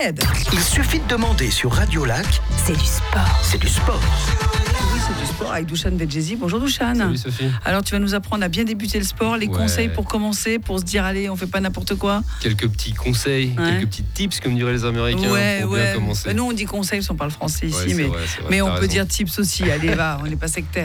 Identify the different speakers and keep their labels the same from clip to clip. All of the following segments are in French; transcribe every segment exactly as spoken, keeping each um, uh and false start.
Speaker 1: Il suffit de demander sur Radio Lac.
Speaker 2: C'est du sport.
Speaker 1: C'est du sport.
Speaker 2: Oui, c'est du sport avec Doushane Bedjezi. Bonjour Doushane.
Speaker 3: Salut Sophie.
Speaker 2: Alors tu vas nous apprendre à bien débuter le sport, les
Speaker 3: Ouais.
Speaker 2: conseils pour commencer, pour se dire allez, on fait pas n'importe quoi.
Speaker 3: Quelques petits conseils,
Speaker 2: Ouais.
Speaker 3: quelques petits tips comme diraient les Américains
Speaker 2: ouais,
Speaker 3: pour
Speaker 2: ouais.
Speaker 3: bien commencer.
Speaker 2: Bah, nous on dit conseils, parce qu'on parle français ici,
Speaker 3: Ouais, c'est
Speaker 2: mais,
Speaker 3: vrai, c'est vrai,
Speaker 2: mais
Speaker 3: t'as
Speaker 2: on peut
Speaker 3: raison.
Speaker 2: dire tips aussi. Allez, va, on n'est pas sectaire.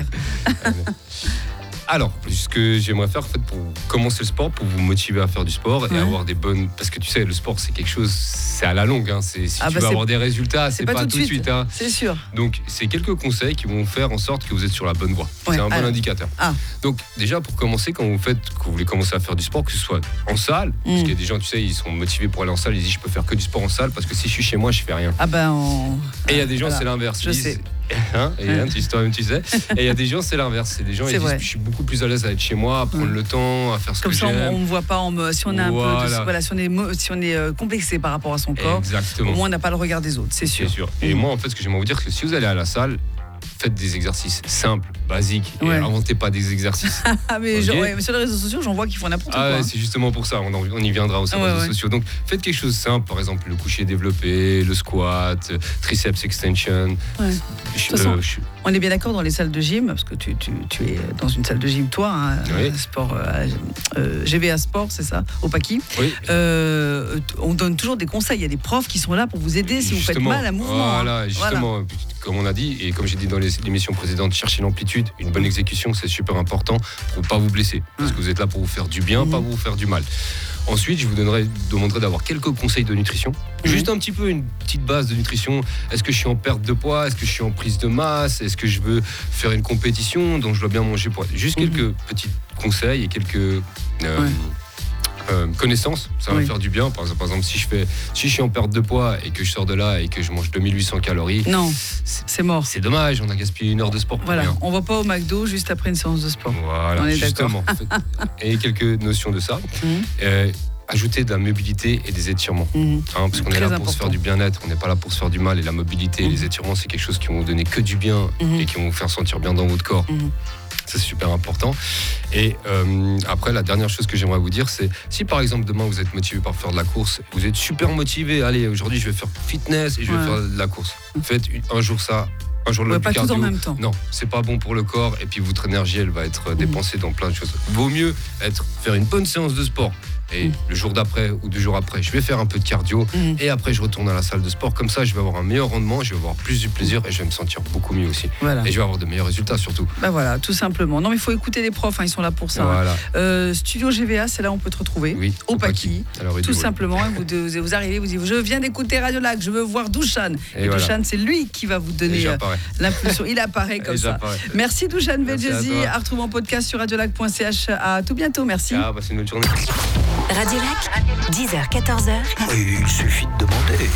Speaker 3: Alors, ce que j'aimerais faire en fait, pour commencer le sport, pour vous motiver à faire du sport
Speaker 2: Ouais.
Speaker 3: et avoir des bonnes... Parce que tu sais, le sport, c'est quelque chose, c'est à la longue. Hein. C'est, si
Speaker 2: Ah
Speaker 3: tu
Speaker 2: bah
Speaker 3: veux
Speaker 2: c'est-
Speaker 3: avoir des résultats, c'est, pas, tout de suite. Hein.
Speaker 2: C'est sûr.
Speaker 3: Donc, c'est quelques conseils qui vont faire en sorte que vous êtes sur la bonne voie.
Speaker 2: Ouais,
Speaker 3: C'est un bon
Speaker 2: alors.
Speaker 3: indicateur.
Speaker 2: Ah.
Speaker 3: Donc, déjà, pour commencer, quand vous, faites, quand vous voulez commencer à faire du sport, que ce soit en salle, parce
Speaker 2: Mm.
Speaker 3: qu'il y a des gens, tu sais, ils sont motivés pour aller en salle, ils disent, je peux faire que du sport en salle, parce que si je suis chez moi, je fais rien.
Speaker 2: Ah ben on...
Speaker 3: Et il y a des gens,
Speaker 2: Voilà.
Speaker 3: c'est l'inverse.
Speaker 2: Je
Speaker 3: Ils disent-
Speaker 2: sais.
Speaker 3: Hein, et hein, tu, toi-même, tu sais. Et il y a des gens, c'est l'inverse. C'est des gens,
Speaker 2: C'est
Speaker 3: ils disent,
Speaker 2: vrai.
Speaker 3: je suis beaucoup plus à l'aise à être chez moi, à prendre
Speaker 2: Mm.
Speaker 3: le temps, à faire ce
Speaker 2: Comme
Speaker 3: que
Speaker 2: ça, on
Speaker 3: j'aime.
Speaker 2: ne voit pas en me- si on est un peu,
Speaker 3: Voilà.
Speaker 2: de, voilà, si on est, mo- si on est euh, complexé par rapport à son corps.
Speaker 3: Exactement.
Speaker 2: Au moins, on n'a pas le regard des autres, c'est sûr.
Speaker 3: C'est sûr. Et
Speaker 2: Mm.
Speaker 3: moi, en fait, ce que j'aimerais vous dire, c'est que si vous allez à la salle, faites des exercices simples, basiques, et
Speaker 2: Ouais.
Speaker 3: inventez pas des exercices.
Speaker 2: Ah mais,
Speaker 3: Ok.
Speaker 2: je- ouais, mais sur les réseaux sociaux, j'en vois qu'ils font n'importe
Speaker 3: Ah
Speaker 2: quoi.
Speaker 3: ouais, c'est justement pour ça, on, en- on y viendra aux
Speaker 2: Ouais,
Speaker 3: réseaux
Speaker 2: ouais.
Speaker 3: sociaux. Donc faites quelque chose de simple, par exemple le coucher développé, le squat, euh, triceps extension.
Speaker 2: Ouais.
Speaker 3: Je-
Speaker 2: toute façon,
Speaker 3: euh, je-
Speaker 2: On est bien d'accord dans les salles de gym, parce que tu, tu, tu es dans une salle de gym, toi, hein,
Speaker 3: Oui.
Speaker 2: euh, sport, euh, euh, G V A Sport, c'est ça, au Paki.
Speaker 3: oui.
Speaker 2: Euh, t- on donne toujours des conseils, il y a des profs qui sont là pour vous aider si vous faites
Speaker 3: Justement,
Speaker 2: mal à mouvement.
Speaker 3: Voilà,
Speaker 2: hein.
Speaker 3: justement, comme on a dit, et comme j'ai dit dans les émissions précédentes, cherchez l'amplitude, une bonne exécution, c'est super important pour ne pas vous blesser. Parce que vous êtes là pour vous faire du bien,
Speaker 2: Mhm.
Speaker 3: pas pour vous faire du mal. Ensuite, je vous donnerai, demanderai d'avoir quelques conseils de nutrition.
Speaker 2: Mhm.
Speaker 3: Juste un petit peu une petite base de nutrition. Est-ce que je suis en perte de poids? Est-ce que je suis en prise de masse? Est-ce que je veux faire une compétition? Donc je dois bien manger pour... Juste
Speaker 2: Mhm.
Speaker 3: quelques petits conseils et quelques... euh,
Speaker 2: Ouais.
Speaker 3: euh, connaissances, ça va
Speaker 2: Oui.
Speaker 3: me faire du bien. Par exemple, par exemple, si je fais, si je suis en perte de poids et que je sors de là et que je mange deux mille huit cents calories,
Speaker 2: Non,
Speaker 3: c'est,
Speaker 2: c'est mort.
Speaker 3: c'est dommage, on a gaspillé une heure de sport pour
Speaker 2: Voilà,
Speaker 3: rien.
Speaker 2: on va pas au McDo juste après une séance de sport.
Speaker 3: Voilà,
Speaker 2: On est
Speaker 3: justement. Et quelques notions de ça.
Speaker 2: Mhm.
Speaker 3: Euh, ajouter de la mobilité et des étirements.
Speaker 2: Mhm.
Speaker 3: Hein, parce qu'on
Speaker 2: Très
Speaker 3: est là pour
Speaker 2: important.
Speaker 3: se faire du bien-être, on n'est pas là pour se faire du mal. Et la mobilité et
Speaker 2: Mhm.
Speaker 3: les étirements, c'est quelque chose qui vont vous donner que du bien
Speaker 2: Mhm.
Speaker 3: et qui vont vous faire sentir bien dans votre corps.
Speaker 2: Mhm.
Speaker 3: C'est super important. Et euh, après, la dernière chose que j'aimerais vous dire, c'est si par exemple demain vous êtes motivé par faire de la course, vous êtes super motivé, allez, aujourd'hui je vais faire fitness et je vais
Speaker 2: Ouais.
Speaker 3: faire de la course. Faites une- un jour ça, un jour
Speaker 2: Ouais,
Speaker 3: le
Speaker 2: pas tout
Speaker 3: cardio.
Speaker 2: en même temps.
Speaker 3: Non, c'est pas bon pour le corps et puis votre énergie, elle va être dépensée dans plein de choses. Vaut mieux être faire une bonne séance de sport. Et
Speaker 2: Mm.
Speaker 3: le jour d'après ou deux jours après, je vais faire un peu de cardio
Speaker 2: Mhm.
Speaker 3: et après je retourne à la salle de sport. Comme ça, je vais avoir un meilleur rendement, je vais avoir plus du plaisir et je vais me sentir beaucoup mieux aussi.
Speaker 2: Voilà.
Speaker 3: Et je vais avoir de meilleurs résultats surtout.
Speaker 2: Bah voilà, tout simplement. Non, mais il faut écouter les profs, hein, ils sont là pour ça. hein.
Speaker 3: Voilà.
Speaker 2: Euh, Studio G V A, c'est là où on peut te retrouver.
Speaker 3: Oui,
Speaker 2: Au
Speaker 3: au
Speaker 2: Paki.
Speaker 3: Paki. Alors,
Speaker 2: Tout
Speaker 3: Edouard.
Speaker 2: simplement, vous, de- vous arrivez, vous dites je viens d'écouter Radio Lac, je veux voir Doushane. Et,
Speaker 3: Et voilà.
Speaker 2: Doushane, c'est lui qui va vous
Speaker 3: Et
Speaker 2: donner euh,
Speaker 3: j'apparais.
Speaker 2: l'impulsion. Il apparaît comme
Speaker 3: Et
Speaker 2: ça.
Speaker 3: j'apparais.
Speaker 2: Merci Doushane
Speaker 3: Merci à
Speaker 2: Bedjezi,
Speaker 3: toi.
Speaker 2: à retrouver en podcast sur radiolac point c h. À tout bientôt, merci.
Speaker 3: Ah, bah, c'est une bonne journée.
Speaker 4: Radio Lac, dix heures quatorze heures.
Speaker 1: Il suffit de demander.